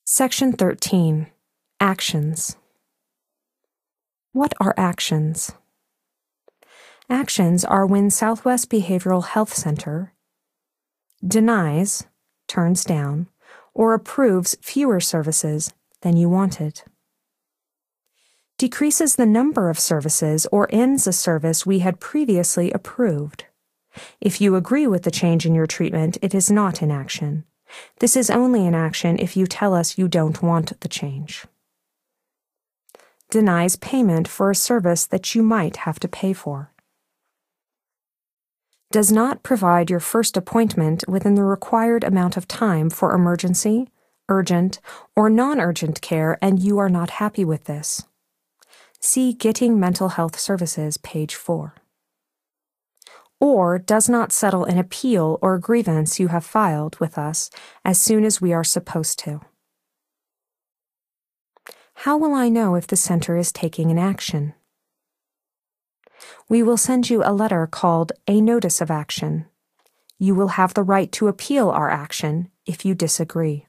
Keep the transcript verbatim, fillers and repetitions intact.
Section thirteen. Actions. What are actions? Actions are when Southwest Behavioral Health Center denies, turns down, or approves fewer services than you wanted, decreases the number of services or ends a service we had previously approved. If you agree with the change in your treatment, it is not an action. This is only an action if you tell us you don't want the change. Denies payment for a service that you might have to pay for. Does not provide your first appointment within the required amount of time for emergency, urgent, or non-urgent care, and you are not happy with this. See Getting Mental Health Services, page four. Or does not settle an appeal or grievance you have filed with us as soon as we are supposed to. How will I know if the center is taking an action? We will send you a letter called a Notice of Action. You will have the right to appeal our action if you disagree.